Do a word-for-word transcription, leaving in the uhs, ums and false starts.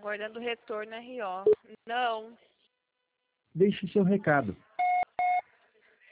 Aguardando o retorno R O. Não. Deixe seu recado.